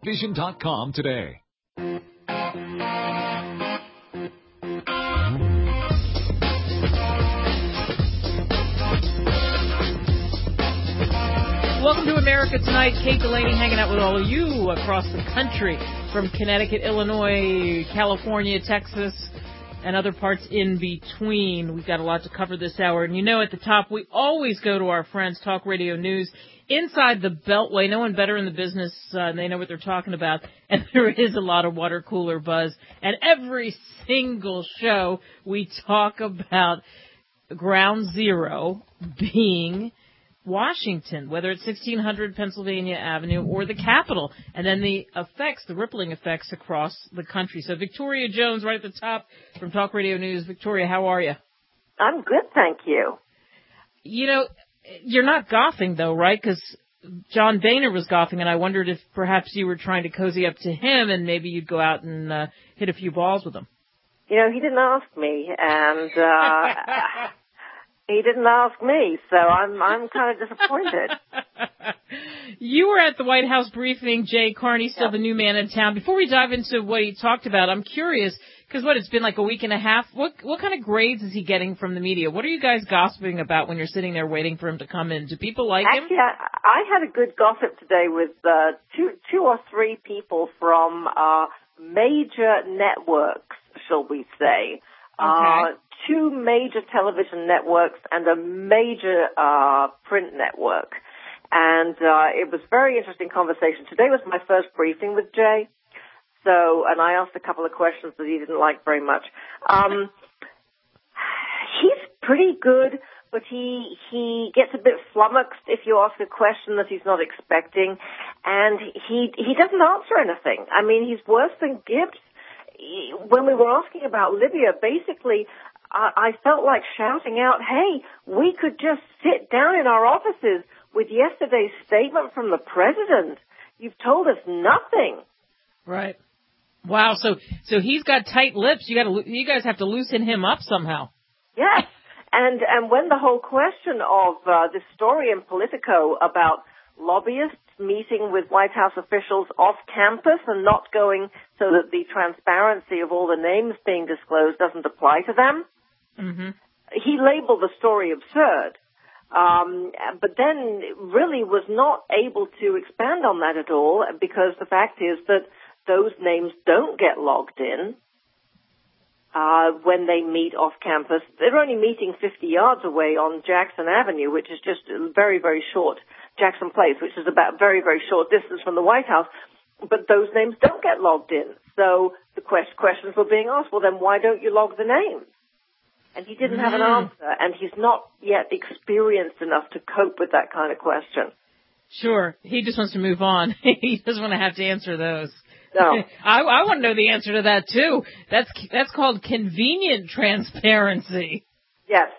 Vision.com today. Welcome to America Tonight. Kate Delaney hanging out with all of you across the country from Connecticut, Illinois, California, Texas, and other parts in between. We've got a lot to cover this hour. And you know, at the top, we always go to our friends, Talk Radio News, inside the Beltway. No one better in the business, and they know what they're talking about. And there is a lot of water cooler buzz. And every single show, we talk about ground zero being Washington, whether it's 1600 Pennsylvania Avenue or the Capitol, and then the effects, the rippling effects across the country. So Victoria Jones right at the top from Talk Radio News. Victoria, how are you? I'm good, thank you. You know, you're not golfing, though, right? Because John Boehner was golfing, and I wondered if perhaps you were trying to cozy up to him and maybe you'd go out and hit a few balls with him. You know, he didn't ask me, and he didn't ask me, so I'm kind of disappointed. You were at the White House briefing. Jay Carney, still the new man in town. Before we dive into what he talked about, I'm curious, because it's been like a week and a half. What kind of grades is he getting from the media? What are you guys gossiping about when you're sitting there waiting for him to come in? Do people like him? Actually, I had a good gossip today with two or three people from major networks, shall we say. Okay. Two major television networks and a major print network. And it was a very interesting conversation. Today was my first briefing with Jay. And I asked a couple of questions that he didn't like very much. He's pretty good, but he gets a bit flummoxed if you ask a question that he's not expecting. And he doesn't answer anything. I mean, he's worse than Gibbs. When we were asking about Libya, basically, I felt like shouting out, hey, we could just sit down in our offices with yesterday's statement from the president. You've told us nothing. Right. Wow. So he's got tight lips. You guys have to loosen him up somehow. Yes. And when the whole question of this story in Politico about lobbyists meeting with White House officials off campus and not going so that the transparency of all the names being disclosed doesn't apply to them, he labeled the story absurd. But then really was not able to expand on that at all, because the fact is that those names don't get logged in when they meet off campus. They're only meeting 50 yards away on Jackson Avenue, which is just very, very short, Jackson Place, which is about very, very short distance from the White House. But those names don't get logged in. So the questions were being asked, well, then why don't you log the names? And he didn't have an answer, and he's not yet experienced enough to cope with that kind of question. Sure. He just wants to move on. He doesn't want to have to answer those. No. I want to know the answer to that, too. That's called convenient transparency. Yes.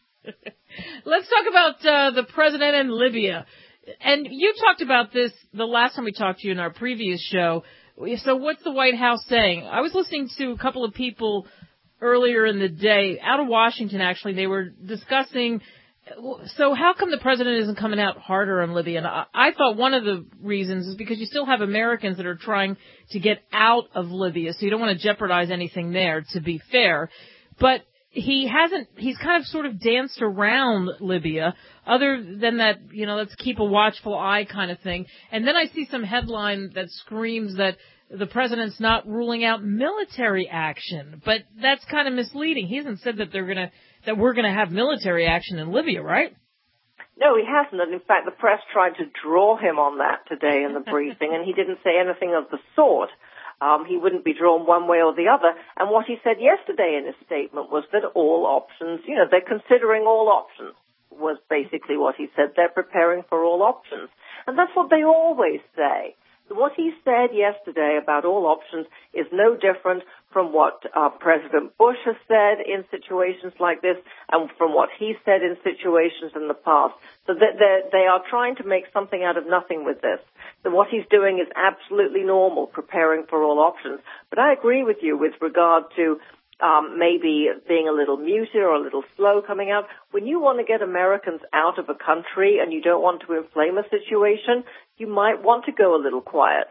Let's talk about the president and Libya. And you talked about this the last time we talked to you in our previous show. So what's the White House saying? I was listening to a couple of people earlier in the day, out of Washington, actually. They were discussing, so how come the president isn't coming out harder on Libya? And I thought one of the reasons is because you still have Americans that are trying to get out of Libya, so you don't want to jeopardize anything there, to be fair. But he's kind of sort of danced around Libya, other than that, let's keep a watchful eye kind of thing. And then I see some headline that screams that the president's not ruling out military action, but that's kind of misleading. He hasn't said that we're gonna have military action in Libya, right? No, he hasn't. And in fact, the press tried to draw him on that today in the briefing, and he didn't say anything of the sort. He wouldn't be drawn one way or the other. And what he said yesterday in his statement was that all options, they're considering all options, was basically what he said. They're preparing for all options. And that's what they always say. What he said yesterday about all options is no different from what President Bush has said in situations like this and from what he said in situations in the past. So they are trying to make something out of nothing with this. So what he's doing is absolutely normal, preparing for all options. But I agree with you with regard to maybe being a little muted or a little slow coming out. When you want to get Americans out of a country and you don't want to inflame a situation, you might want to go a little quiet.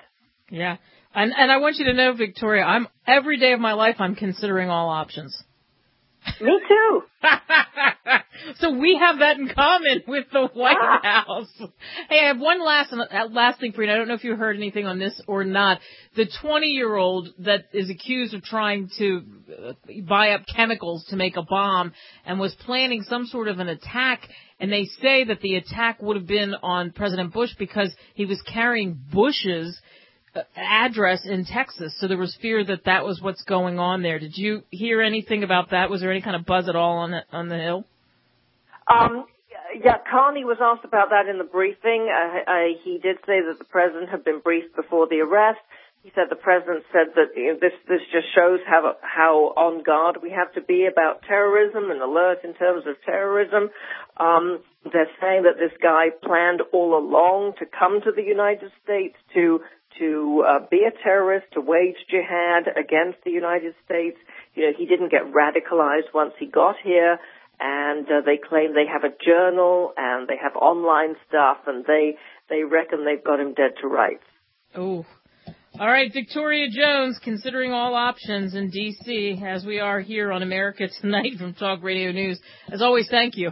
Yeah. And I want you to know, Victoria, every day of my life, I'm considering all options. Me too. So we have that in common with the White House. Hey, I have one last thing for you. I don't know if you heard anything on this or not. The 20-year-old that is accused of trying to buy up chemicals to make a bomb and was planning some sort of an attack, and they say that the attack would have been on President Bush because he was carrying Bush's address in Texas, so there was fear that was what's going on there. Did you hear anything about that? Was there any kind of buzz at all on the Hill? Yeah, Carney was asked about that in the briefing. He did say that the president had been briefed before the arrest. He said the president said that this just shows how on guard we have to be about terrorism and alert in terms of terrorism. They're saying that this guy planned all along to come to the United States to be a terrorist, to wage jihad against the United States. He didn't get radicalized once he got here, and they claim they have a journal and they have online stuff, and they reckon they've got him dead to rights. Oh. All right, Victoria Jones, considering all options in D.C., as we are here on America Tonight from Talk Radio News. As always, thank you.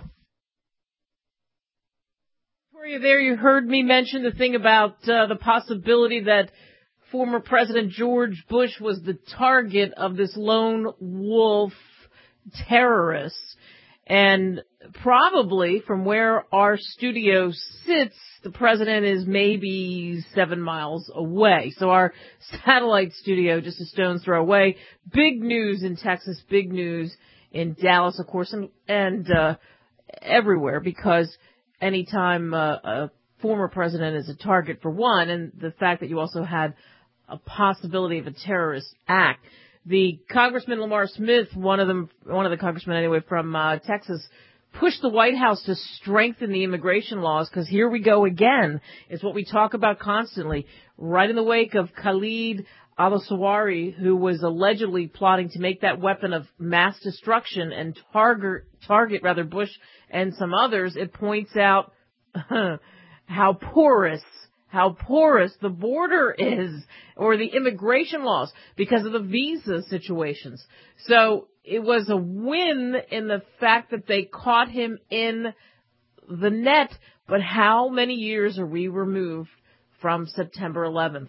There you heard me mention the thing about the possibility that former President George Bush was the target of this lone wolf terrorist. And probably from where our studio sits, the president is maybe 7 miles away. So our satellite studio, just a stone's throw away. Big news in Texas, big news in Dallas, of course, and everywhere, because anytime a former president is a target, for one, and the fact that you also had a possibility of a terrorist act. The Congressman Lamar Smith, one of the congressmen anyway from Texas, pushed the White House to strengthen the immigration laws, because here we go again. It's what we talk about constantly. Right in the wake of Khalid al-Zawahiri, who was allegedly plotting to make that weapon of mass destruction and target Bush and some others, it points out how porous the border is, or the immigration laws, because of the visa situations. So it was a win in the fact that they caught him in the net, but how many years are we removed from September 11th,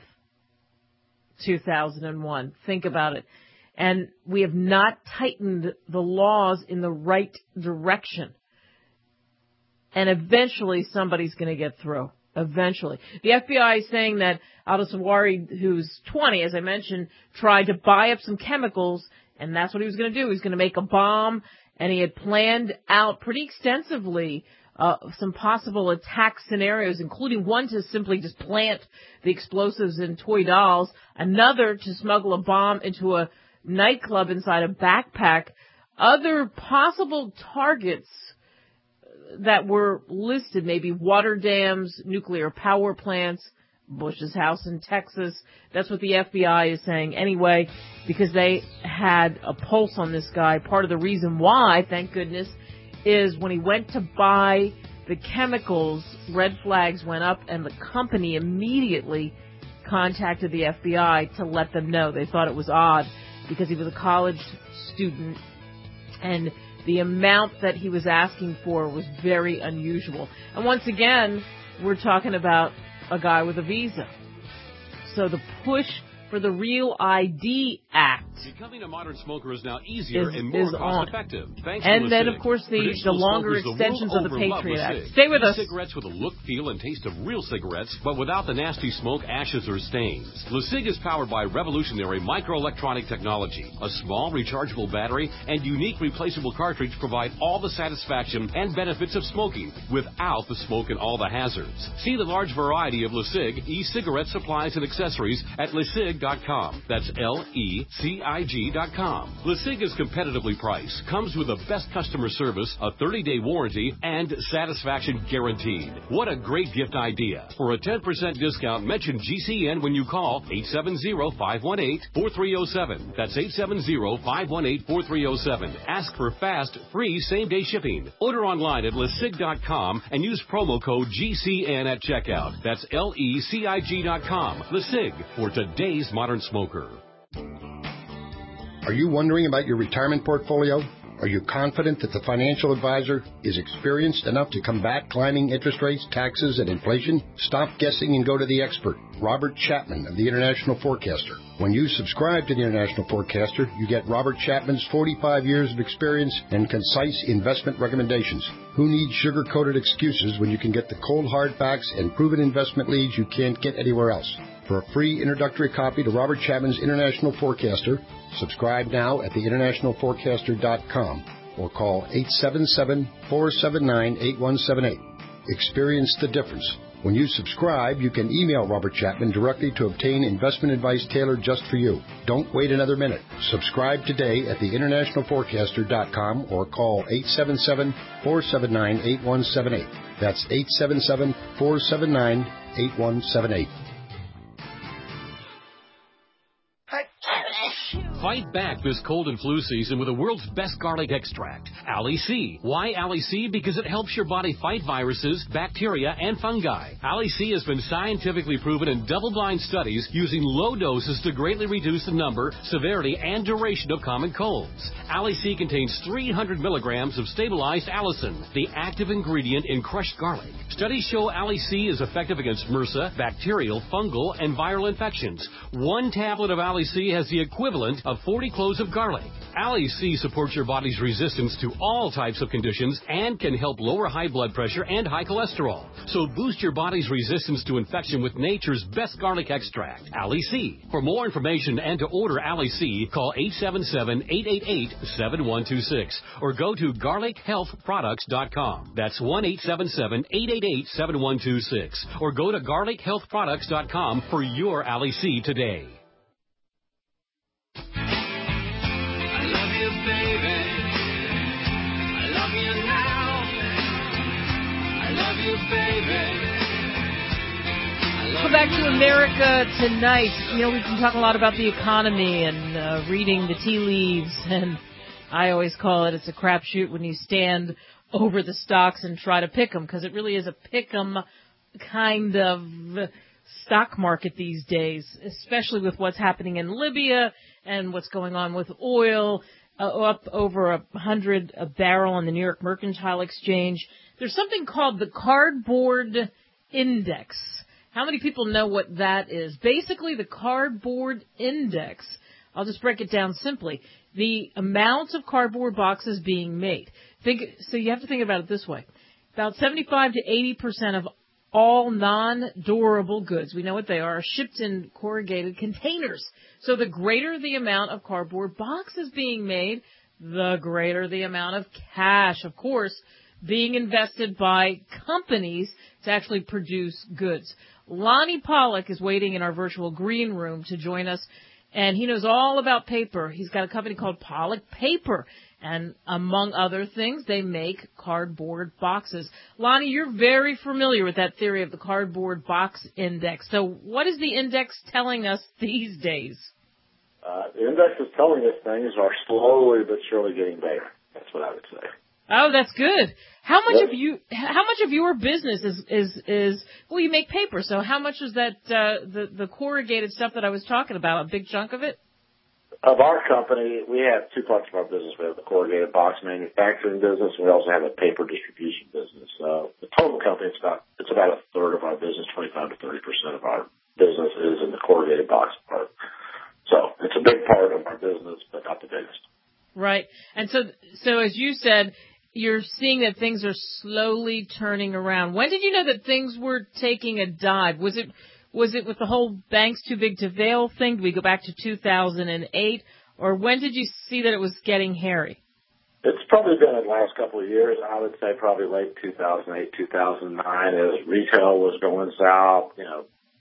2001? Think about it. And we have not tightened the laws in the right direction. And eventually somebody's going to get through. Eventually. The FBI is saying that al-Zawahiri, who's 20, as I mentioned, tried to buy up some chemicals, and that's what he was going to do. He was going to make a bomb, and he had planned out pretty extensively some possible attack scenarios, including one to simply just plant the explosives in toy dolls, another to smuggle a bomb into a nightclub inside a backpack. Other possible targets that were listed, maybe water dams, nuclear power plants, Bush's house in Texas. That's what the FBI is saying anyway, because they had a pulse on this guy. Part of the reason why, thank goodness, is when he went to buy the chemicals, red flags went up, and the company immediately contacted the FBI to let them know. They thought it was odd because he was a college student, and the amount that he was asking for was very unusual. And once again, we're talking about a guy with a visa. So the push for the Real ID Act. Becoming a modern smoker is now easier and more cost-effective. And then, of course, the longer extensions of the Patriot Act. Stay with us. Cigarettes with a look, feel, and taste of real cigarettes, but without the nasty smoke, ashes, or stains. LeSig is powered by revolutionary microelectronic technology. A small rechargeable battery and unique replaceable cartridge provide all the satisfaction and benefits of smoking without the smoke and all the hazards. See the large variety of LeSig e-cigarette supplies and accessories at LeSig.com. That's LeSig.com. LECIG.com. LeSig is competitively priced, comes with the best customer service, a 30-day warranty, and satisfaction guaranteed. What a great gift idea. For a 10% discount, mention GCN when you call 870-518-4307. That's 870-518-4307. Ask for fast, free, same-day shipping. Order online at LeSig.com and use promo code GCN at checkout. That's LECIG.com. LeSig, for today's modern smoker. Are you wondering about your retirement portfolio? Are you confident that the financial advisor is experienced enough to combat climbing interest rates, taxes, and inflation? Stop guessing and go to the expert, Robert Chapman of the International Forecaster. When you subscribe to the International Forecaster, you get Robert Chapman's 45 years of experience and concise investment recommendations. Who needs sugar-coated excuses when you can get the cold hard facts and proven investment leads you can't get anywhere else? For a free introductory copy to Robert Chapman's International Forecaster, subscribe now at theInternationalForecaster.com or call 877-479-8178. Experience the difference. When you subscribe, you can email Robert Chapman directly to obtain investment advice tailored just for you. Don't wait another minute. Subscribe today at theInternationalForecaster.com or call 877-479-8178. That's 877-479-8178. Fight back this cold and flu season with the world's best garlic extract, Ali C. Why Ali C? Because it helps your body fight viruses, bacteria, and fungi. Ali C has been scientifically proven in double-blind studies using low doses to greatly reduce the number, severity, and duration of common colds. Ali C contains 300 milligrams of stabilized allicin, the active ingredient in crushed garlic. Studies show Ali C is effective against MRSA, bacterial, fungal, and viral infections. One tablet of Ali C has the equivalent of 40 cloves of garlic. Ali C supports your body's resistance to all types of conditions and can help lower high blood pressure and high cholesterol. So boost your body's resistance to infection with nature's best garlic extract, Ali C. For more information and to order Ali C, call 877-888-7126 or go to garlichealthproducts.com. That's 1-877-888-7126 or go to garlichealthproducts.com for your Ali C today. Welcome back to America Tonight. You know, we've been talking a lot about the economy and reading the tea leaves, and I always call it, it's a crapshoot when you stand over the stocks and try to pick them, because it really is a pick 'em kind of stock market these days, especially with what's happening in Libya and what's going on with oil, up over $100 a barrel on the New York Mercantile Exchange. There's something called the Cardboard Index. How many people know what that is? Basically, the Cardboard Index, I'll just break it down simply, the amount of cardboard boxes being made. So you have to think about it this way. About 75 to 80% of all non-durable goods, we know what they are shipped in corrugated containers. So the greater the amount of cardboard boxes being made, the greater the amount of cash, of course, being invested by companies to actually produce goods. Lonnie Pollock is waiting in our virtual green room to join us, and he knows all about paper. He's got a company called Pollock Paper, and among other things, they make cardboard boxes. Lonnie, you're very familiar with that theory of the Cardboard Box Index. So what is the index telling us these days? The index is telling us things are slowly but surely getting better. That's what I would say. Oh, that's good. How much of your business is well, you make paper, so how much is that the corrugated stuff that I was talking about, a big chunk of it? Of our company, we have two parts of our business. We have the corrugated box manufacturing business, and we also have a paper distribution business. The total company, it's about a third of our business, 25 to 30% of our business is in the corrugated box part. So it's a big part of our business, but not the biggest. Right. And so as you said, you're seeing that things are slowly turning around. When did you know that things were taking a dive? Was it with the whole banks too big to fail thing? Did we go back to 2008? Or when did you see that it was getting hairy? It's probably been the last couple of years. I would say probably late 2008, 2009 as retail was going south.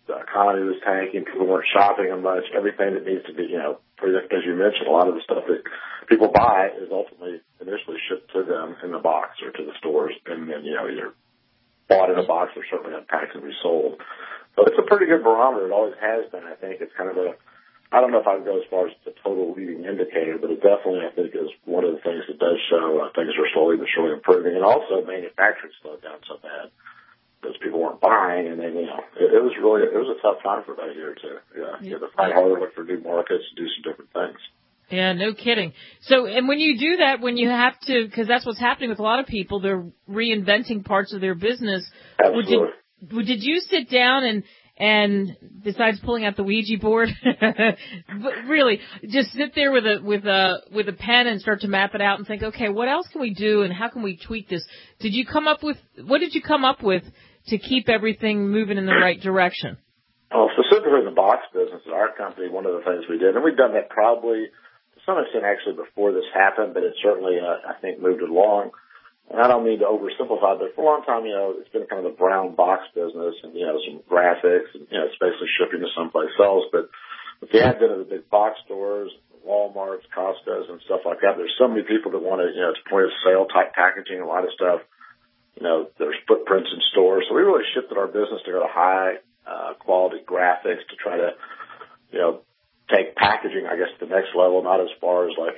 the economy was tanking, people weren't shopping as much, everything that needs to be, as you mentioned, a lot of the stuff that people buy is ultimately initially shipped to them in the box or to the stores, and then, either bought in a box or certainly unpacked and resold. So it's a pretty good barometer. It always has been. I think it's kind of I don't know if I would go as far as the total leading indicator, but it definitely, I think, is one of the things that does show things are slowly but surely improving. And also manufacturing slowed down so bad because people weren't buying, and then, it was a tough time for about a year or two. Yeah. You had to fight harder, look for new markets, do some different things. Yeah, no kidding. So, and when you do that, when you have to, because that's what's happening with a lot of people, they're reinventing parts of their business. Absolutely. Did you sit down and besides pulling out the Ouija board, really just sit there with a pen and start to map it out and think, okay, what else can we do and how can we tweak this? What did you come up with to keep everything moving in the right direction? Well, specifically in the box business at our company, one of the things we did, and we've done that probably to some extent actually before this happened, but it certainly, I think, moved it along. And I don't mean to oversimplify, but for a long time, it's been kind of the brown box business and, some graphics and, it's basically shipping to someplace else. But with the advent of the big box stores, Walmarts, Costco's and stuff like that, there's so many people that want to, it's point of sale type packaging, a lot of stuff. There's footprints in stores. So we really shifted our business to go to high quality graphics to try to, take packaging, I guess, to the next level, not as far as like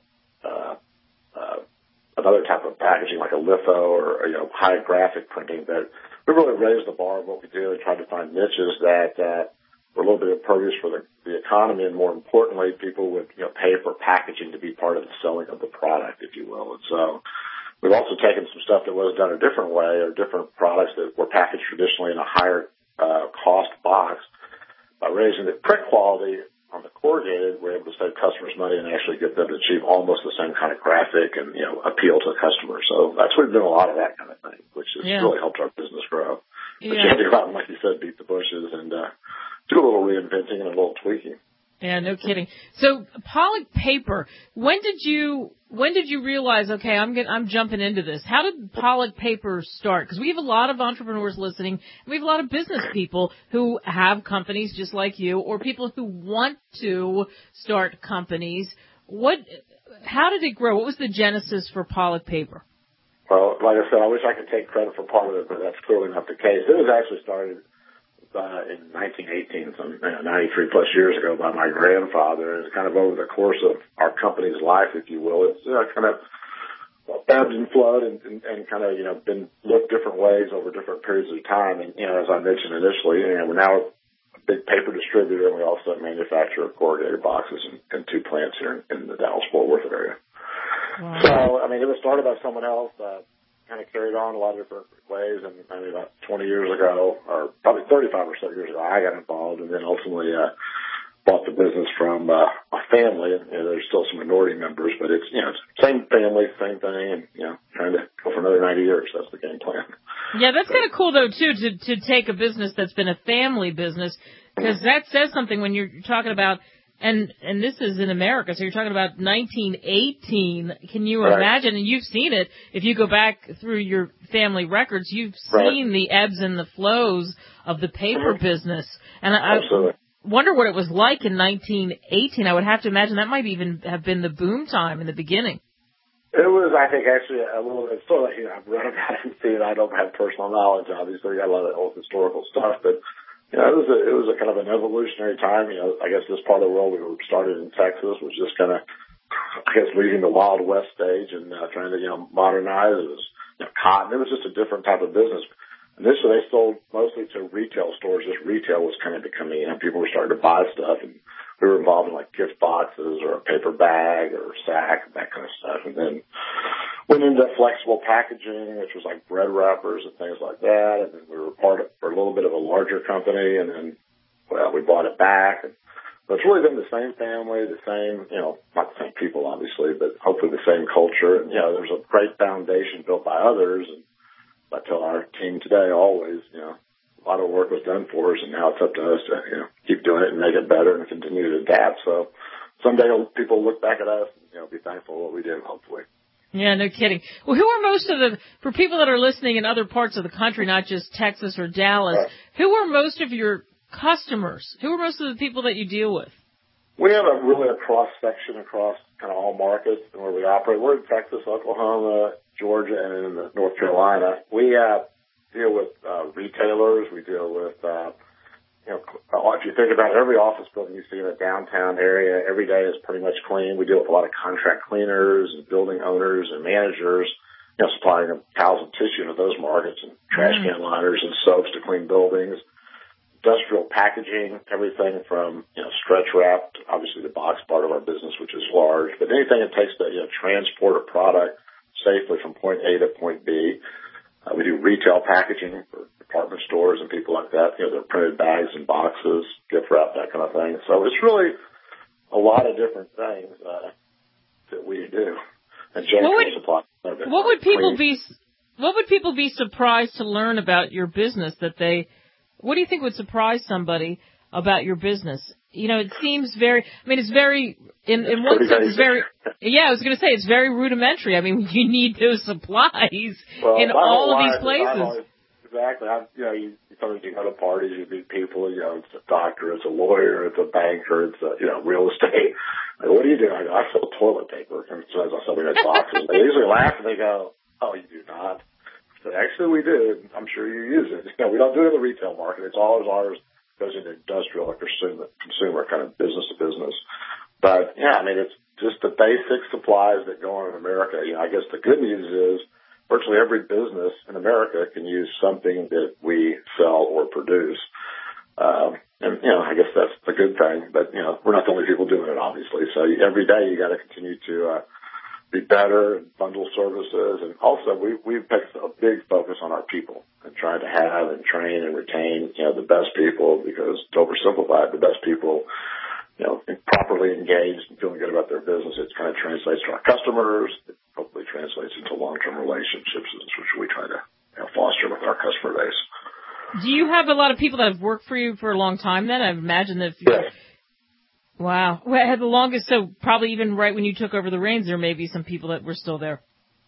another type of packaging like a litho or, high graphic printing. But we really raised the bar of what we do and tried to find niches that were a little bit impervious for the economy, and more importantly, people would, pay for packaging to be part of the selling of the product, if you will. And so we've also taken some stuff that was done a different way, or different products that were packaged traditionally in a higher cost box. By raising the print quality on the corrugated, we're able to save customers money and actually get them to achieve almost the same kind of graphic and, appeal to the customer. So we've done a lot of that kind of thing, which has really helped our business grow. But you have to go out and, like you said, beat the bushes and do a little reinventing and a little tweaking. Yeah, no kidding. So Pollock Paper, when did you realize, okay, I'm jumping into this? How did Pollock Paper start? Because we have a lot of entrepreneurs listening, and we have a lot of business people who have companies just like you, or people who want to start companies. How did it grow? What was the genesis for Pollock Paper? Well, like I said, I wish I could take credit for part of it, but that's clearly not the case. It was actually started in 1918, 93 plus years ago, by my grandfather. And it's kind of over the course of our company's life, if you will. It's kind of ebbed and flowed and kind of, been looked different ways over different periods of time. And, as I mentioned initially, we're now a big paper distributor, and we also manufacture corrugated boxes in 2 plants here in the Dallas-Fort Worth area. Wow. So, it was started by someone else, kind of carried on a lot of different ways, and about 20 years ago, or probably 35 or so years ago, I got involved, and then ultimately bought the business from a family. And, there's still some minority members, but it's same family, same thing, and trying to go for another 90 years. That's the game plan. Yeah, that's kind of cool though too, to take a business that's been a family business, because that says something when you're talking about. And this is in America, so you're talking about 1918. Can you imagine? And you've seen it. If you go back through your family records, you've seen the ebbs and the flows of the paper business. And I wonder what it was like in 1918. I would have to imagine that might even have been the boom time in the beginning. It was, I think, actually a little bit. So, I've read about it and seen it. I don't have personal knowledge, obviously. I got a lot of old historical stuff, but it was a kind of an evolutionary time. I guess this part of the world, we were started in Texas, was just kind of, leaving the Wild West stage and trying to, modernize. It was cotton. It was just a different type of business. Initially, they sold mostly to retail stores. Just retail was kind of becoming, people were starting to buy stuff, and we were involved in like gift boxes or a paper bag or sack, that kind of stuff. And then went into flexible packaging, which was like bread wrappers and things like that. And then we were part of for a little bit of a larger company, and then, we bought it back. And it's really been the same family, the same, not the same people, obviously, but hopefully the same culture. And, there's a great foundation built by others. And I tell our team today always, a lot of work was done for us, and now it's up to us to, keep doing it and make it better and continue to adapt. So someday people look back at us and, be thankful for what we did, hopefully. Yeah, no kidding. Well, who are for people that are listening in other parts of the country, not just Texas or Dallas, who are most of your customers? Who are most of the people that you deal with? We have really a cross-section across kind of all markets and where we operate. We're in Texas, Oklahoma, Georgia, and in North Carolina. We deal with retailers. We deal with, if you think about every office building you see in a downtown area, every day is pretty much clean. We deal with a lot of contract cleaners and building owners and managers, supplying them towels and tissue to those markets and trash can liners and soaps to clean buildings. Industrial packaging, everything from, stretch wrap, obviously the box part of our business, which is large, but anything it takes to, transport a product safely from point A to point B. We do retail packaging for department stores and people like that, their printed bags and boxes, gift wrap, that kind of thing. So it's really a lot of different things that we do. And supply. What would people be surprised to learn about your business what do you think would surprise somebody about your business? It seems it's very, in one sense, it's very, I was going to say, it's very rudimentary. You need those supplies in all of these places. Exactly. Sometimes you go to parties, you meet people, it's a doctor, it's a lawyer, it's a banker, it's real estate. What do you do? I sell toilet paper. And so as I sell in boxes, they usually laugh and they go, "Oh, you do not?" Actually, we do. I'm sure you use it. We don't do it in the retail market. It's all ours goes into industrial or consumer kind of business to business. But it's just the basic supplies that go on in America. I guess the good news is virtually every business in America can use something that we sell or produce. I guess that's the good thing. But we're not the only people doing it, obviously. So every day you got to continue to be better and bundle services. And also we've put a big focus on our people and trying to have and train and retain, the best people, because to oversimplify it, the best people, properly engaged and feeling good about their business, it kind of translates to our customers. It hopefully translates into long-term relationships, which we try to foster with our customer base. Do you have a lot of people that have worked for you for a long time then? I imagine that Yes. Wow. Well, I had the longest, so probably even right when you took over the reins, there may be some people that were still there.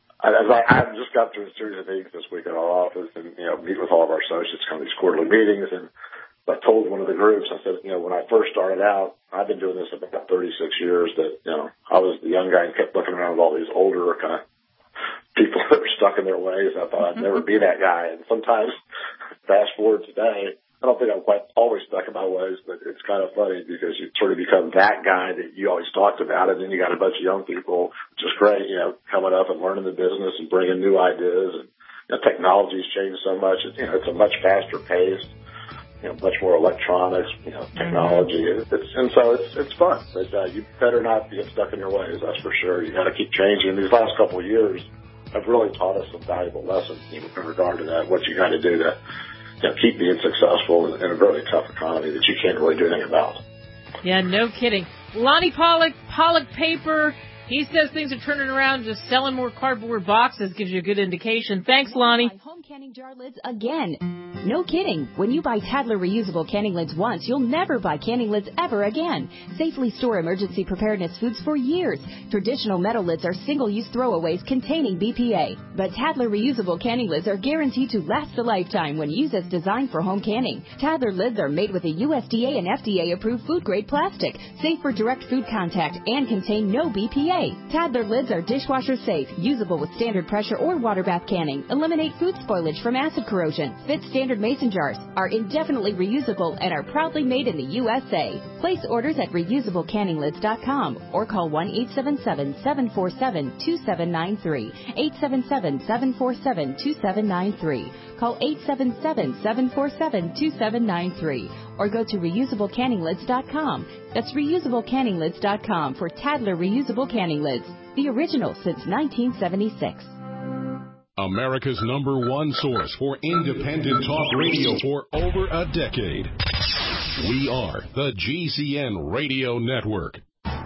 I just got through a series of meetings this week in our office and, meet with all of our associates, kind of these quarterly meetings. And I told one of the groups, I said, when I first started out, I've been doing this about 36 years, that, I was the young guy and kept looking around with all these older kind of people that were stuck in their ways. I thought I'd never be that guy. And sometimes, fast forward today, I don't think I'm quite always stuck in my ways, but it's kind of funny because you sort of become that guy that you always talked about, and then you got a bunch of young people, which is great, coming up and learning the business and bringing new ideas. And technology's changed so much. It's a much faster pace, much more electronics, technology. It's fun. But you better not get stuck in your ways, that's for sure. You got to keep changing. These last couple of years have really taught us some valuable lessons in regard to that, what you got to do to keep being successful in a really tough economy that you can't really do anything about. Yeah, no kidding. Lonnie Pollock Paper. He says things are turning around, just selling more cardboard boxes gives you a good indication. Thanks, Lonnie. Home canning jar lids again. No kidding. When you buy Tadler reusable canning lids once, you'll never buy canning lids ever again. Safely store emergency preparedness foods for years. Traditional metal lids are single-use throwaways containing BPA. But Tadler reusable canning lids are guaranteed to last a lifetime when used as designed for home canning. Tadler lids are made with a USDA and FDA-approved food-grade plastic, safe for direct food contact, and contain no BPA. Tadler lids are dishwasher safe, usable with standard pressure or water bath canning, eliminate food spoilage from acid corrosion, fit standard mason jars, are indefinitely reusable, and are proudly made in the USA. Place orders at reusablecanninglids.com or call 1-877-747-2793, 877-747-2793. Call 877-747-2793 or go to reusablecanninglids.com. That's reusablecanninglids.com for Tadler reusable canning lids, the original since 1976. America's #1 source for independent talk radio for over a decade. We are the GCN Radio Network.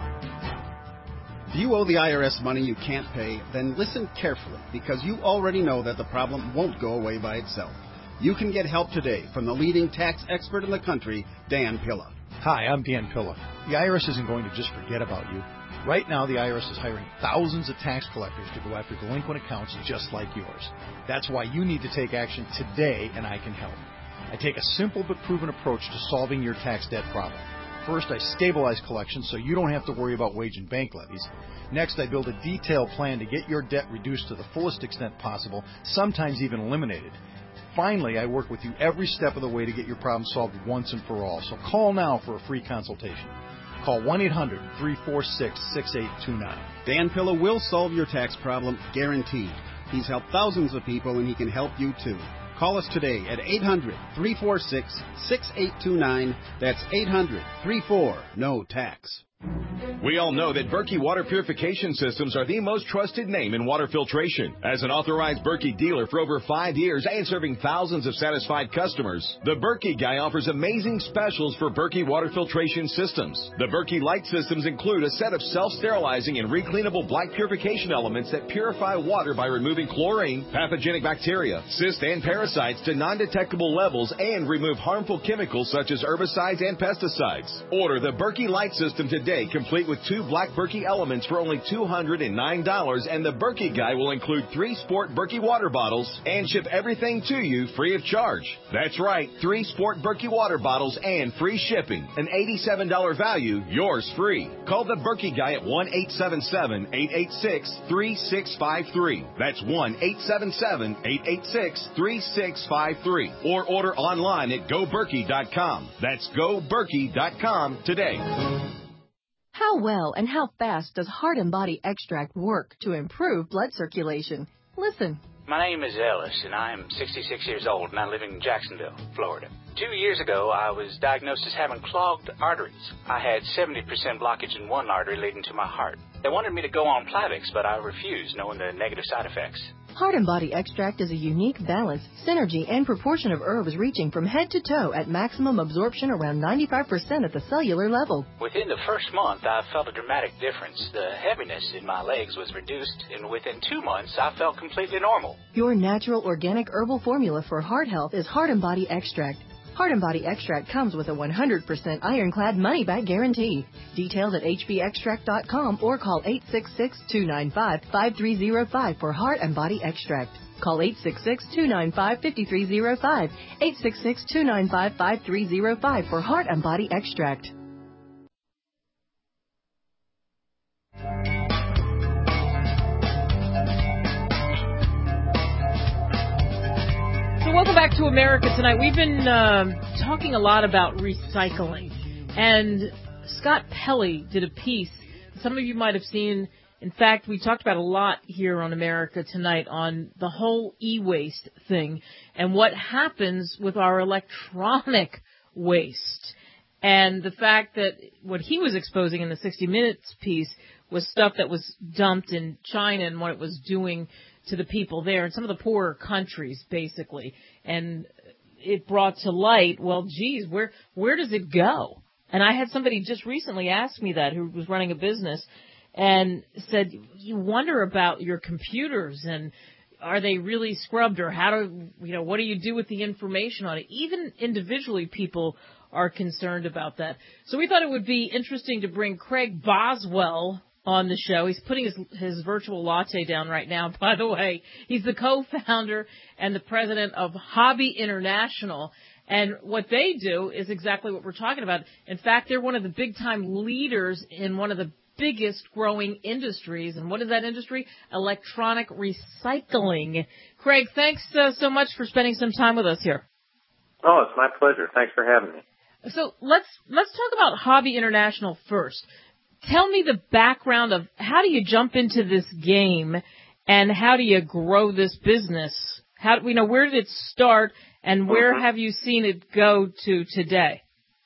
If you owe the IRS money you can't pay, then listen carefully, because you already know that the problem won't go away by itself. You can get help today from the leading tax expert in the country, Dan Pilla. Hi, I'm Dan Pilla. The IRS isn't going to just forget about you. Right now, the IRS is hiring thousands of tax collectors to go after delinquent accounts just like yours. That's why you need to take action today, and I can help. I take a simple but proven approach to solving your tax debt problem. First, I stabilize collections so you don't have to worry about wage and bank levies. Next, I build a detailed plan to get your debt reduced to the fullest extent possible, sometimes even eliminated. Finally, I work with you every step of the way to get your problem solved once and for all. So call now for a free consultation. Call 1-800-346-6829. Dan Pilla will solve your tax problem, guaranteed. He's helped thousands of people, and he can help you too. Call us today at 800-346-6829. That's 800-34-NO-TAX. We all know that Berkey Water Purification Systems are the most trusted name in water filtration. As an authorized Berkey dealer for over 5 years and serving thousands of satisfied customers, the Berkey Guy offers amazing specials for Berkey Water Filtration Systems. The Berkey Light Systems include a set of self-sterilizing and recleanable black purification elements that purify water by removing chlorine, pathogenic bacteria, cysts, and parasites to non-detectable levels and remove harmful chemicals such as herbicides and pesticides. Order the Berkey Light System today, complete with 2 black Berkey elements for only $209, and the Berkey Guy will include 3 Sport Berkey water bottles and ship everything to you free of charge. That's right, 3 Sport Berkey water bottles and free shipping. An $87 value, yours free. Call the Berkey Guy at 1-877-886-3653. That's 1-877-886-3653. Or order online at GoBerkey.com. That's GoBerkey.com today. How well and how fast does Heart and Body Extract work to improve blood circulation? Listen. My name is Ellis, and I am 66 years old, and I live in Jacksonville, Florida. 2 years ago, I was diagnosed as having clogged arteries. I had 70% blockage in one artery leading to my heart. They wanted me to go on Plavix, but I refused, knowing the negative side effects. Heart and Body Extract is a unique balance, synergy, and proportion of herbs reaching from head to toe at maximum absorption around 95% at the cellular level. Within the first month, I felt a dramatic difference. The heaviness in my legs was reduced, and within 2 months, I felt completely normal. Your natural organic herbal formula for heart health is Heart and Body Extract. Heart and Body Extract comes with a 100% ironclad money-back guarantee. Details at hbextract.com or call 866-295-5305 for Heart and Body Extract. Call 866-295-5305, 866-295-5305 for Heart and Body Extract. Welcome back to America Tonight. We've been talking a lot about recycling, and Scott Pelley did a piece some of you might have seen. In fact, we talked about a lot here on America Tonight on the whole e-waste thing and what happens with our electronic waste, and the fact that what he was exposing in the 60 Minutes piece was stuff that was dumped in China and what it was doing to the people there in some of the poorer countries, basically. And it brought to light, well, geez, where does it go? And I had somebody just recently ask me that who was running a business and said, you wonder about your computers and are they really scrubbed, or what do you do with the information on it? Even individually, people are concerned about that. So we thought it would be interesting to bring Craig Boswell on the show. He's putting his virtual latte down right now, by the way. He's the co-founder and the president of Hobby International. And what they do is exactly what we're talking about. In fact, they're one of the big-time leaders in one of the biggest growing industries. And what is that industry? Electronic recycling. Craig, thanks so much for spending some time with us here. Oh, it's my pleasure. Thanks for having me. So let's talk about Hobby International first. Tell me the background of how do you jump into this game and how do you grow this business? Where did it start and where have you seen it go to today?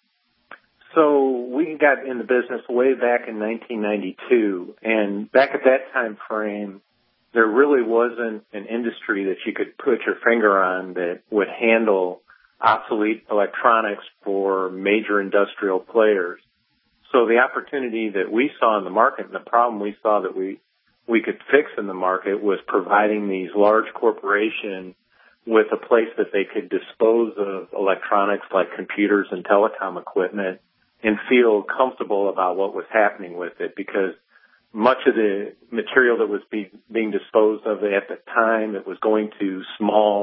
So we got in the business way back in 1992, and back at that time frame, there really wasn't an industry that you could put your finger on that would handle obsolete electronics for major industrial players. So the opportunity that we saw in the market and the problem we saw that we could fix in the market was providing these large corporations with a place that they could dispose of electronics like computers and telecom equipment and feel comfortable about what was happening with it, because much of the material that was being disposed of at the time, it was going to small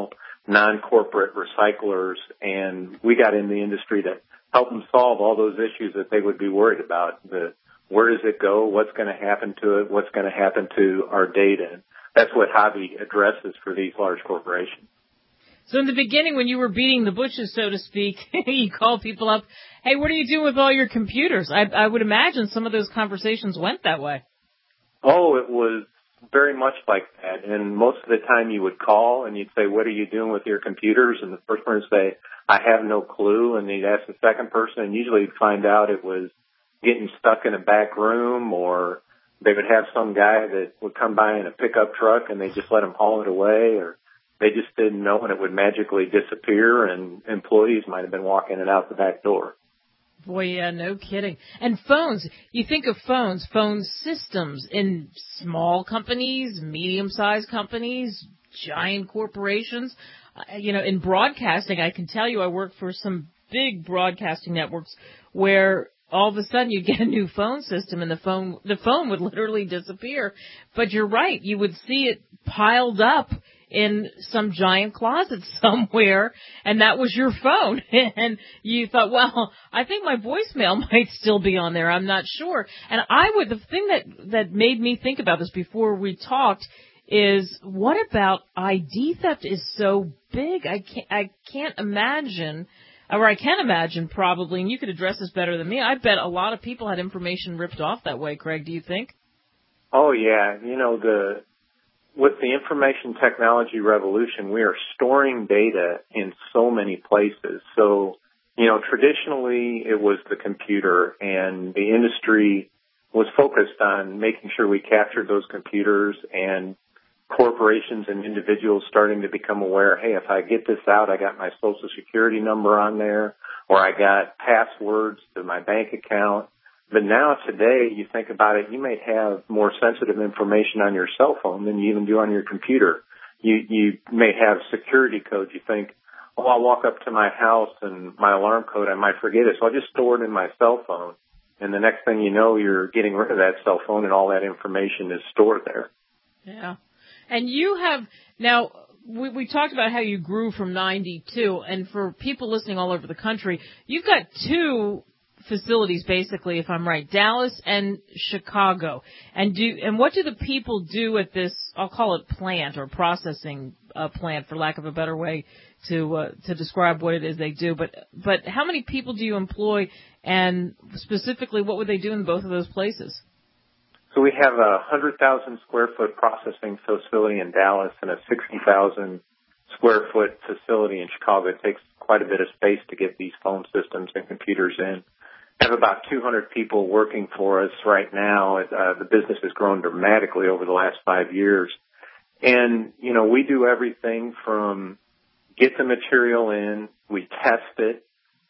non-corporate recyclers, and we got in the industry to help them solve all those issues that they would be worried about. Where does it go? What's going to happen to it? What's going to happen to our data? That's what Hobby addresses for these large corporations. So in the beginning, when you were beating the bushes, so to speak, you called people up, hey, what are you doing with all your computers? I would imagine some of those conversations went that way. Oh, it was very much like that. And most of the time you would call and you'd say, what are you doing with your computers? And the first person would say, I have no clue. And you'd ask the second person, and usually you'd find out it was getting stuck in a back room, or they would have some guy that would come by in a pickup truck and they just let him haul it away, or they just didn't know and it would magically disappear, and employees might have been walking it out the back door. Boy, yeah, no kidding. And phones, you think of phones, phone systems in small companies, medium-sized companies, giant corporations. In broadcasting, I can tell you I work for some big broadcasting networks where all of a sudden you get a new phone system and the phone would literally disappear. But you're right, you would see it piled up in some giant closet somewhere, and that was your phone. And you thought, well, I think my voicemail might still be on there. I'm not sure. And the thing that made me think about this before we talked is, what about ID theft is so big? I can't imagine, or I can imagine probably, and you could address this better than me, I bet a lot of people had information ripped off that way, Craig, do you think? Oh, yeah. With the information technology revolution, we are storing data in so many places. So, traditionally it was the computer, and the industry was focused on making sure we captured those computers, and corporations and individuals starting to become aware, hey, if I get this out, I got my Social Security number on there, or I got passwords to my bank account. But now today, you think about it, you may have more sensitive information on your cell phone than you even do on your computer. You may have security codes. You think, I'll walk up to my house and my alarm code, I might forget it, so I'll just store it in my cell phone. And the next thing you know, you're getting rid of that cell phone and all that information is stored there. Yeah. And you have, now, we talked about how you grew from 92, and for people listening all over the country, you've got two facilities, basically, if I'm right, Dallas and Chicago. And what do the people do at this, I'll call it plant or processing plant, for lack of a better way to describe what it is they do. But how many people do you employ, and specifically what would they do in both of those places? So we have a 100,000 square foot processing facility in Dallas and a 60,000 square foot facility in Chicago. It takes quite a bit of space to get these phone systems and computers in. We have about 200 people working for us right now. The business has grown dramatically over the last 5 years. And, we do everything from get the material in, we test it.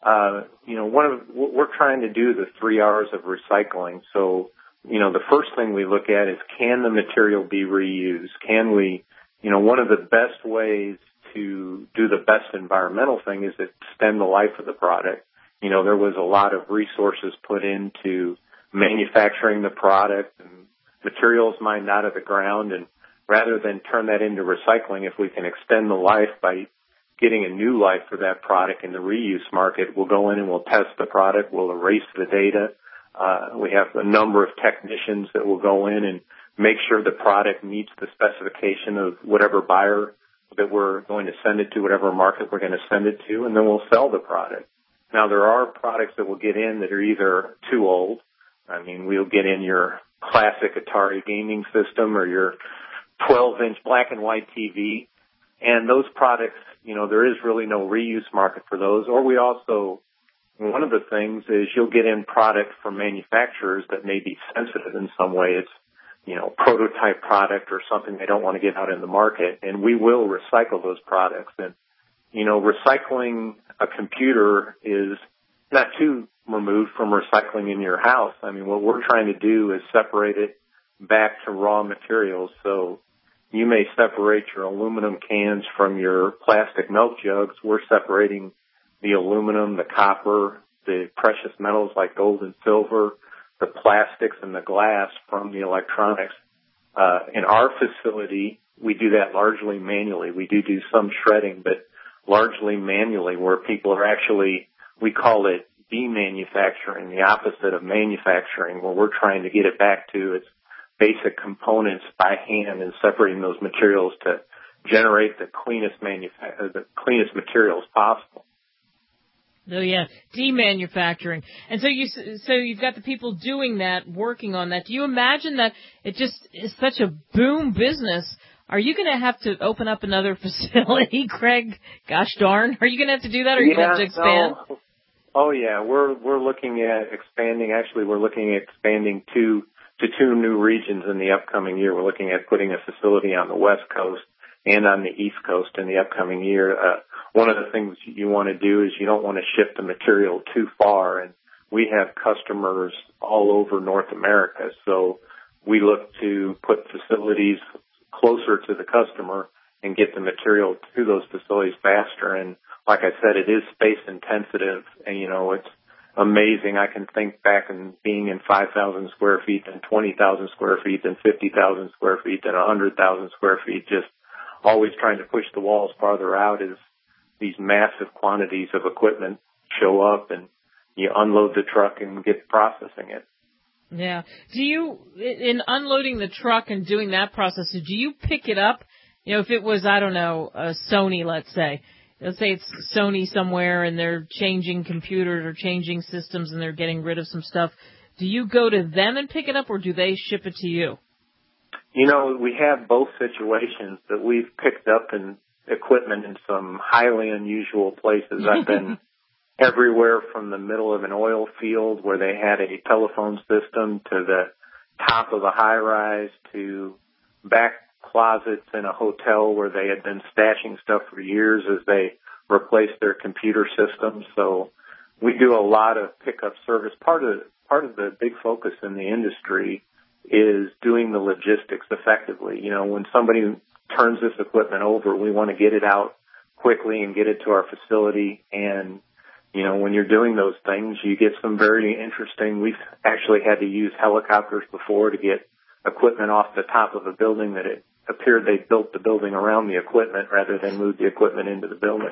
We're trying to do the 3 R's of recycling. So, the first thing we look at is, can the material be reused? Can we, one of the best ways to do the best environmental thing is to extend the life of the product. There was a lot of resources put into manufacturing the product, and materials mined out of the ground, and rather than turn that into recycling, if we can extend the life by getting a new life for that product in the reuse market, we'll go in and we'll test the product, we'll erase the data. We have a number of technicians that will go in and make sure the product meets the specification of whatever buyer that we're going to send it to, whatever market we're going to send it to, and then we'll sell the product. Now, there are products that will get in that are either too old. I mean, we'll get in your classic Atari gaming system or your 12-inch black and white TV, and those products, there is really no reuse market for those. Or we also, one of the things is you'll get in product from manufacturers that may be sensitive in some way. It's, prototype product or something they don't want to get out in the market, and we will recycle those products. And, recycling a computer is not too removed from recycling in your house. I mean, what we're trying to do is separate it back to raw materials. So you may separate your aluminum cans from your plastic milk jugs. We're separating the aluminum, the copper, the precious metals like gold and silver, the plastics and the glass from the electronics. In our facility, we do that largely manually. We do some shredding, but largely manually, where people are actually, we call it demanufacturing, the opposite of manufacturing, where we're trying to get it back to its basic components by hand and separating those materials to generate the cleanest materials possible. Oh yeah, demanufacturing. And so you've got the people doing that, working on that. Do you imagine that it just is such a boom business? Are you going to have to open up another facility, Craig? Gosh darn, are you going to have to do that, or are you going to have to expand? No. Oh yeah, we're looking at expanding. Actually, we're looking at expanding to two new regions in the upcoming year. We're looking at putting a facility on the West Coast and on the East Coast in the upcoming year. One of the things you want to do is you don't want to ship the material too far, and we have customers all over North America, so we look to put facilities closer to the customer and get the material to those facilities faster. And like I said, it is space intensive, and it's amazing. I can think back and being in 5,000 square feet and 20,000 square feet and 50,000 square feet and 100,000 square feet, just always trying to push the walls farther out as these massive quantities of equipment show up, and you unload the truck and get processing it. Yeah. Do you, in unloading the truck and doing that process, do you pick it up? If it was, I don't know, a Sony, let's say it's Sony somewhere and they're changing computers or changing systems and they're getting rid of some stuff. Do you go to them and pick it up, or do they ship it to you? We have both situations, that we've picked up equipment in some highly unusual places. I've been everywhere from the middle of an oil field where they had a telephone system to the top of a high-rise to back closets in a hotel where they had been stashing stuff for years as they replaced their computer systems. So we do a lot of pickup service. Part of the big focus in the industry is doing the logistics effectively. When somebody turns this equipment over, we want to get it out quickly and get it to our facility. And, when you're doing those things, you get some very interesting, we've actually had to use helicopters before to get equipment off the top of a building that it appeared they built the building around the equipment rather than move the equipment into the building.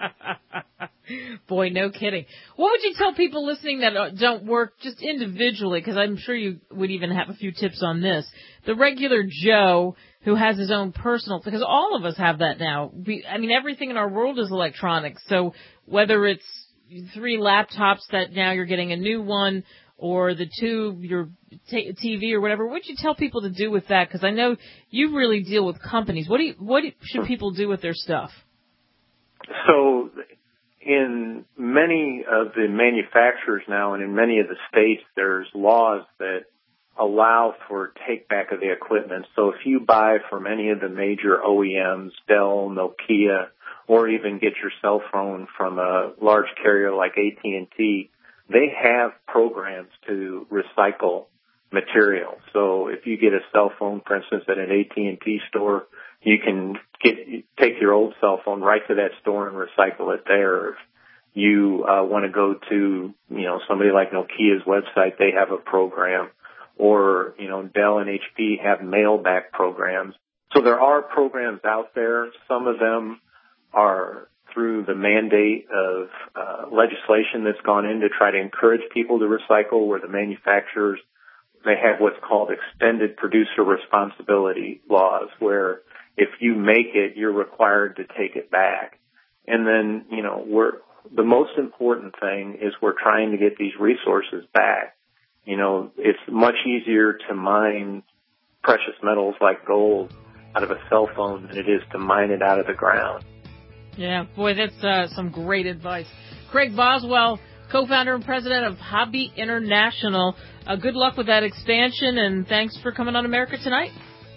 Boy, no kidding. What would you tell people listening that don't work just individually? Because I'm sure you would even have a few tips on this. The regular Joe who has his own personal, because all of us have that now. Everything in our world is electronic. So whether it's 3 laptops that now you're getting a new one, or the tube, your TV or whatever, what would you tell people to do with that? Because I know you really deal with companies. What should people do with their stuff? So in many of the manufacturers now and in many of the states, there's laws that allow for take back of the equipment. So if you buy from any of the major OEMs, Dell, Nokia, or even get your cell phone from a large carrier like AT&T, they have programs to recycle material. So if you get a cell phone, for instance, at an AT&T store, you can take your old cell phone right to that store and recycle it there. If you want to go to, somebody like Nokia's website, they have a program. Or, Dell and HP have mail back programs. So there are programs out there. Some of them are through the mandate of legislation that's gone in to try to encourage people to recycle, where the manufacturers, they have what's called extended producer responsibility laws, where if you make it, you're required to take it back. And then, the most important thing is we're trying to get these resources back. It's much easier to mine precious metals like gold out of a cell phone than it is to mine it out of the ground. Yeah, boy, that's some great advice. Craig Boswell, co-founder and president of Hobby International. Good luck with that expansion, and thanks for coming on America Tonight.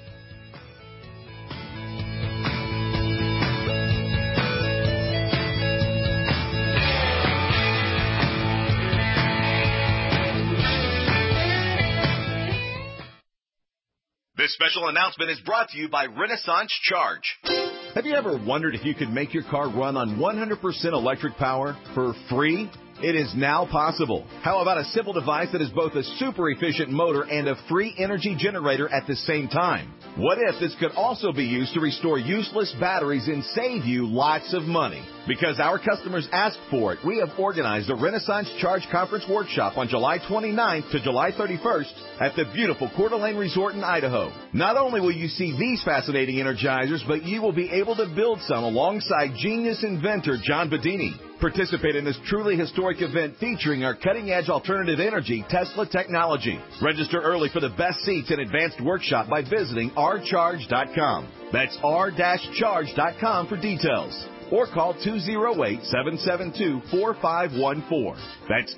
This special announcement is brought to you by Renaissance Charge. Have you ever wondered if you could make your car run on 100% electric power for free? It is now possible. How about a simple device that is both a super efficient motor and a free energy generator at the same time? What if this could also be used to restore useless batteries and save you lots of money? Because our customers asked for it, we have organized a Renaissance Charge Conference workshop on July 29th to July 31st at the beautiful Coeur d'Alene Resort in Idaho. Not only will you see these fascinating Energizers, but you will be able to build some alongside genius inventor John Bedini. Participate in this truly historic event featuring our cutting-edge alternative energy Tesla technology. Register early for the best seats and advanced workshop by visiting rcharge.com. That's r-charge.com for details. Or call 208-772-4514. That's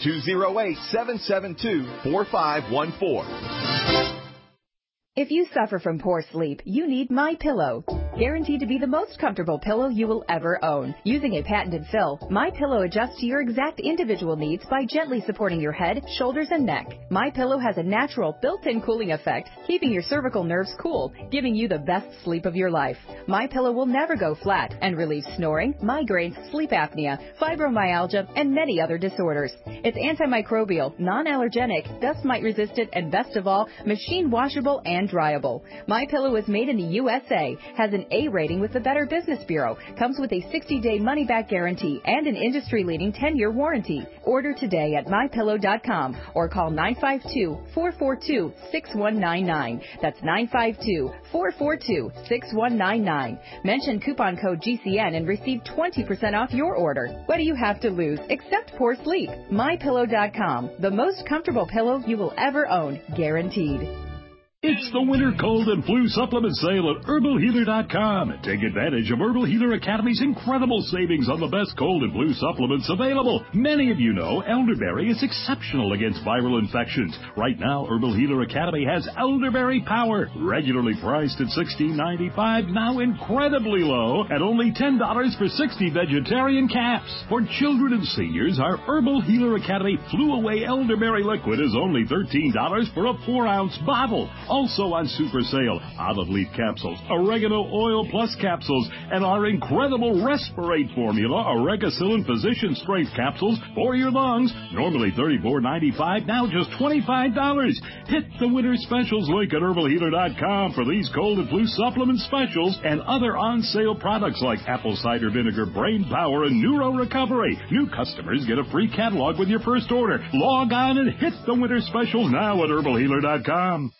208-772-4514. If you suffer from poor sleep, you need MyPillow. Guaranteed to be the most comfortable pillow you will ever own. Using a patented fill, MyPillow adjusts to your exact individual needs by gently supporting your head, shoulders, and neck. MyPillow has a natural built-in cooling effect, keeping your cervical nerves cool, giving you the best sleep of your life. MyPillow will never go flat and relieves snoring, migraines, sleep apnea, fibromyalgia, and many other disorders. It's antimicrobial, non-allergenic, dust mite resistant, and best of all, machine washable and dryable. MyPillow is made in the USA, has an A rating with the Better Business Bureau, comes with a 60-day money-back guarantee and an industry-leading 10-year warranty. Order today at MyPillow.com or call 952-442-6199. That's 952-442-6199. Mention coupon code GCN and receive 20% off your order. What do you have to lose except poor sleep? MyPillow.com, the most comfortable pillow you will ever own, guaranteed. It's the winter cold and flu supplement sale at HerbalHealer.com. Take advantage of Herbal Healer Academy's incredible savings on the best cold and flu supplements available. Many of you know elderberry is exceptional against viral infections. Right now, Herbal Healer Academy has Elderberry Power, regularly priced at $16.95, now incredibly low at only $10 for 60 vegetarian caps. For children and seniors, our Herbal Healer Academy Flu Away Elderberry Liquid is only $13 for a 4-ounce bottle. Also on super sale, olive leaf capsules, oregano oil plus capsules, and our incredible Respirate formula, Oregacillin Physician Strength capsules for your lungs. Normally $34.95, now just $25. Hit the winter specials link at herbalhealer.com for these cold and flu supplement specials and other on-sale products like apple cider vinegar, brain power, and neuro recovery. New customers get a free catalog with your first order. Log on and hit the winter specials now at herbalhealer.com.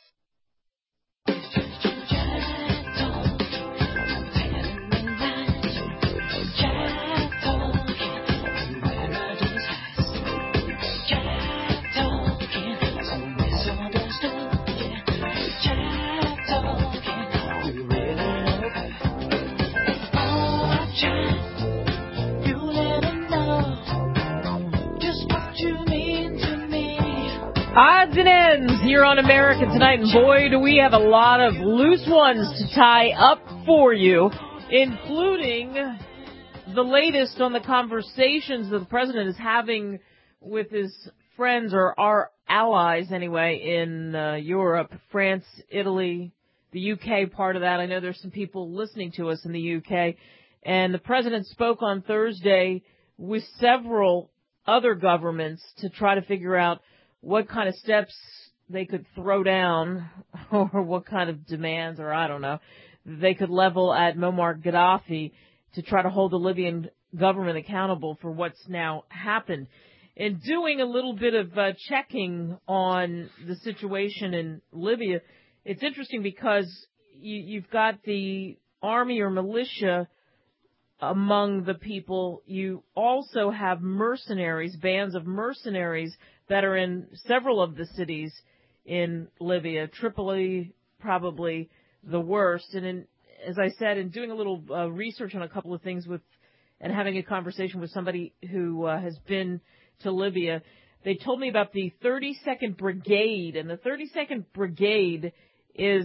Odds and ends here on America Tonight, and boy, do we have a lot of loose ones to tie up for you, including the latest on the conversations that the president is having with his friends, or our allies anyway, in Europe, France, Italy, the UK part of that. I know there's some people listening to us in the UK, and the president spoke on Thursday with several other governments to try to figure out what kind of steps they could throw down or what kind of demands, or I don't know, they could level at Muammar Gaddafi to try to hold the Libyan government accountable for what's now happened. In doing a little bit of checking on the situation in Libya, it's interesting because you've got the army or militia among the people. You also have mercenaries, bands of mercenaries that are in several of the cities in Libya. Tripoli, probably the worst. And as I said, in doing a little research on a couple of things and having a conversation with somebody who has been to Libya, they told me about the 32nd Brigade. And the 32nd Brigade is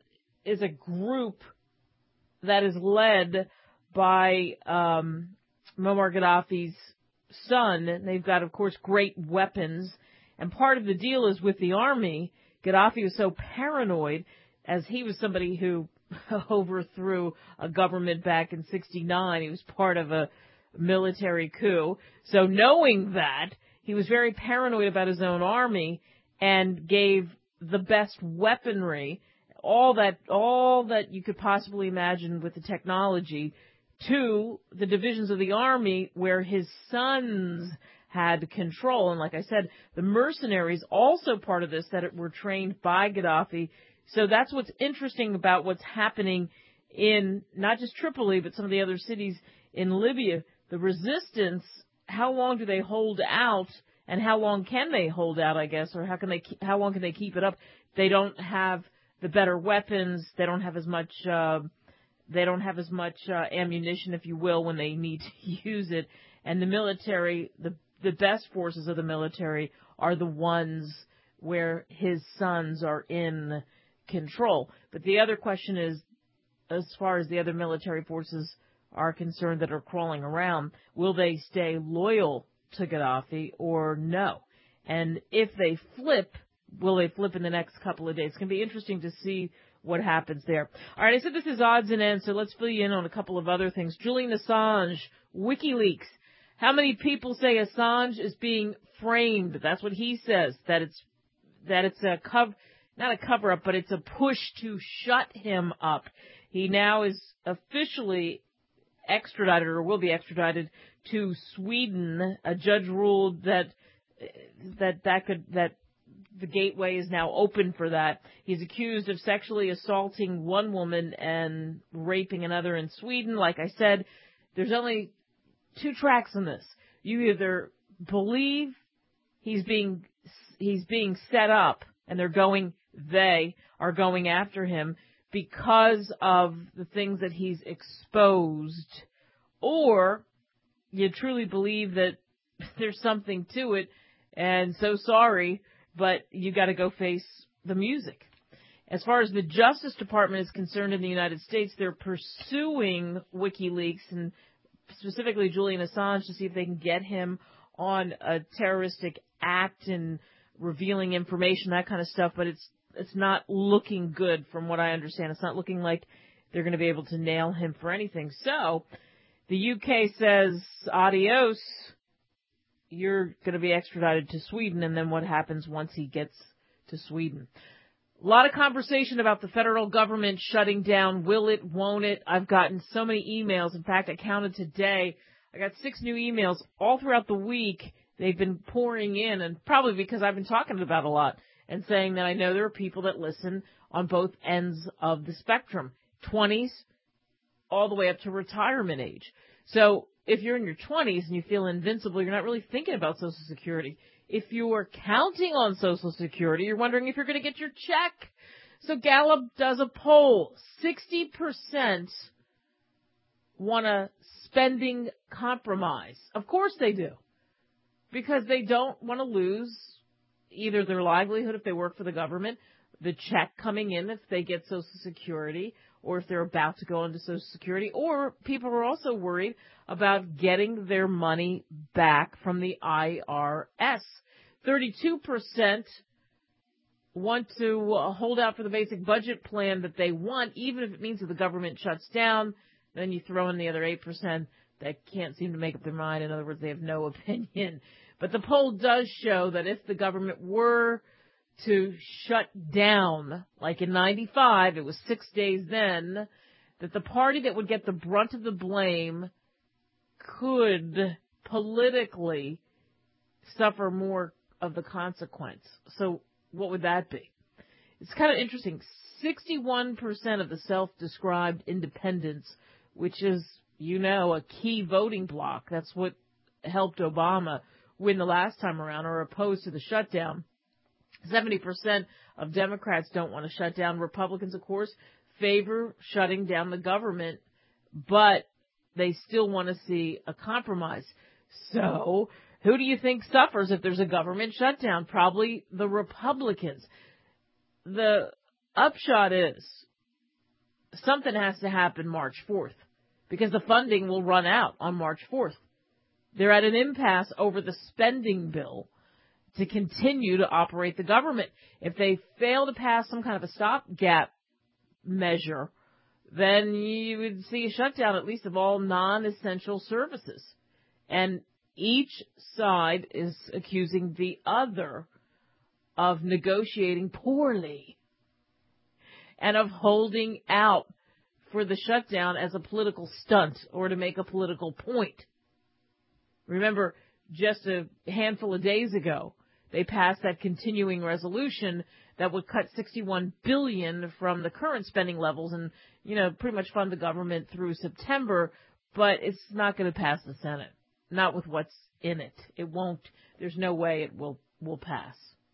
a group that is led by Muammar Gaddafi's son. They've got, of course, great weapons. And part of the deal is with the army, Gaddafi was so paranoid, as he was somebody who overthrew a government back in '69. He was part of a military coup. So knowing that, he was very paranoid about his own army and gave the best weaponry, all that you could possibly imagine with the technology, to the divisions of the army where his sons had control. And like I said, the mercenaries, also part of this, that were trained by Gaddafi. So that's what's interesting about what's happening in not just Tripoli, but some of the other cities in Libya. The resistance, how long do they hold out, and how long can they hold out, I guess, or how long can they keep it up? They don't have the better weapons. They don't have as much ammunition, if you will, when they need to use it. And the military, the best forces of the military are the ones where his sons are in control. But the other question is, as far as the other military forces are concerned that are crawling around, will they stay loyal to Gaddafi or no? And if they flip, will they flip in the next couple of days? It's going to be interesting to see what happens there. All right, I said this is odds and ends, so let's fill you in on a couple of other things. Julian Assange, WikiLeaks. How many people say Assange is being framed? That's what he says, that it's not a cover-up, but it's a push to shut him up. He now is officially extradited, or will be extradited, to Sweden. A judge ruled that the gateway is now open for that. He's accused of sexually assaulting one woman and raping another in Sweden. Like I said, there's only two tracks in this. You either believe he's being set up, and they are going after him because of the things that he's exposed, or you truly believe that there's something to it, and so sorry, but you got to go face the music. As far as the Justice Department is concerned in the United States, they're pursuing WikiLeaks and specifically Julian Assange to see if they can get him on a terroristic act and revealing information, that kind of stuff, but it's not looking good from what I understand. It's not looking like they're going to be able to nail him for anything. So the UK says, adios, you're going to be extradited to Sweden, and then what happens once he gets to Sweden? A lot of conversation about the federal government shutting down. Will it, won't it? I've gotten so many emails. In fact, I counted today. I got 6 new emails all throughout the week. They've been pouring in, and probably because I've been talking about it a lot and saying that I know there are people that listen on both ends of the spectrum, 20s all the way up to retirement age. So if you're in your 20s and you feel invincible, you're not really thinking about Social Security. If you're counting on Social Security, you're wondering if you're going to get your check. So Gallup does a poll. 60% want a spending compromise. Of course they do. Because they don't want to lose either their livelihood if they work for the government, the check coming in if they get Social Security, or if they're about to go into Social Security, or people are also worried about getting their money back from the IRS. 32% want to hold out for the basic budget plan that they want, even if it means that the government shuts down. Then you throw in the other 8% that can't seem to make up their mind. In other words, they have no opinion. But the poll does show that if the government were to shut down, like in 95, it was 6 days then, that the party that would get the brunt of the blame could politically suffer more of the consequence. So what would that be? It's kind of interesting. 61% of the self-described independents, which is, a key voting bloc. That's what helped Obama win the last time around, are opposed to the shutdown. 70% of Democrats don't want to shut down. Republicans, of course, favor shutting down the government, but they still want to see a compromise. So who do you think suffers if there's a government shutdown? Probably the Republicans. The upshot is something has to happen March 4th because the funding will run out on March 4th. They're at an impasse over the spending bill to continue to operate the government. If they fail to pass some kind of a stopgap measure, then you would see a shutdown at least of all non-essential services. And each side is accusing the other of negotiating poorly and of holding out for the shutdown as a political stunt or to make a political point. Remember, just a handful of days ago, they passed that continuing resolution that would cut $61 billion from the current spending levels and, pretty much fund the government through September, but it's not going to pass the Senate. Not with what's in it. It won't. There's no way it will pass.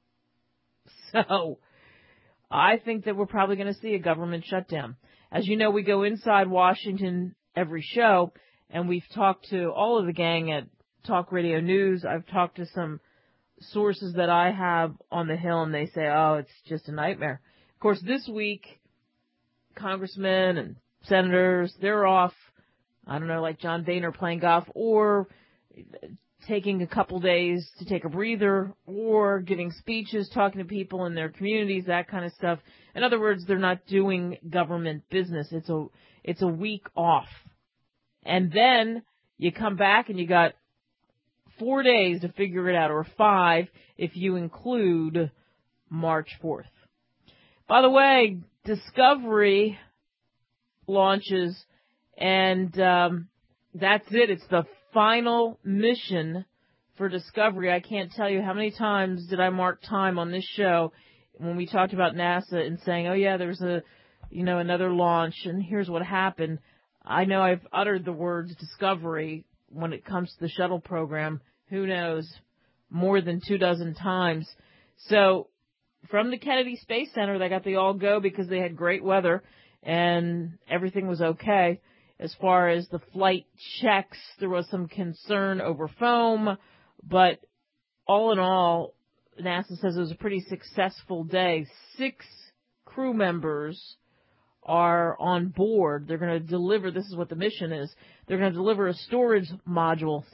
So, I think that we're probably going to see a government shutdown. As you know, we go inside Washington every show, and we've talked to all of the gang at Talk Radio News. I've talked to some sources that I have on the Hill, and they say, oh, it's just a nightmare. Of course, this week, congressmen and senators, they're off, I don't know, like John Boehner playing golf, or taking a couple days to take a breather, or giving speeches, talking to people in their communities, that kind of stuff. In other words, they're not doing government business. It's a week off. And then you come back and you got 4 days to figure it out, or 5 if you include March 4th. By the way, Discovery launches, and that's it. It's the final mission for Discovery. I can't tell you how many times did I mark time on this show when we talked about NASA and saying, oh yeah, there's another launch, and here's what happened. I know I've uttered the words Discovery when it comes to the shuttle program, who knows, more than 24 times. So from the Kennedy Space Center, they got the all go because they had great weather and everything was okay. As far as the flight checks, there was some concern over foam, but all in all, NASA says it was a pretty successful day. 6 crew members are on board. They're going to deliver, this is what the mission is, they're going to deliver a storage module.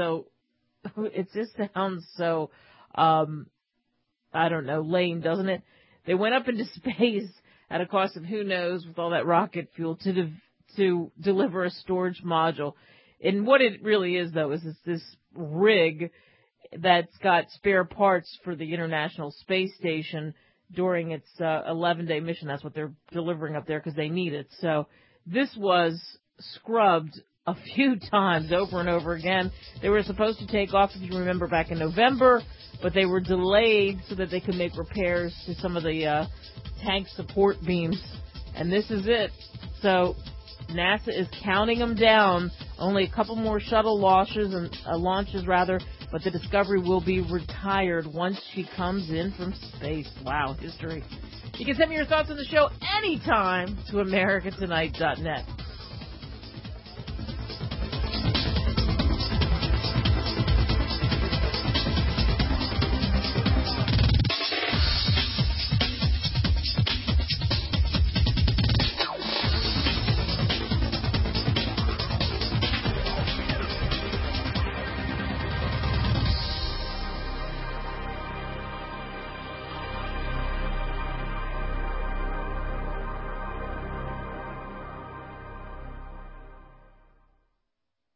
It just sounds so, I don't know, lame, doesn't it? They went up into space at a cost of who knows with all that rocket fuel to deliver a storage module. And what it really is, though, is this rig that's got spare parts for the International Space Station during its 11-day mission. That's what they're delivering up there because they need it. So this was scrubbed a few times over and over again. They were supposed to take off, if you remember, back in November, but they were delayed so that they could make repairs to some of the tank support beams. And this is it. So NASA is counting them down. Only a couple more shuttle launches, but the Discovery will be retired once she comes in from space. Wow, history. You can send me your thoughts on the show anytime to americatonight.net.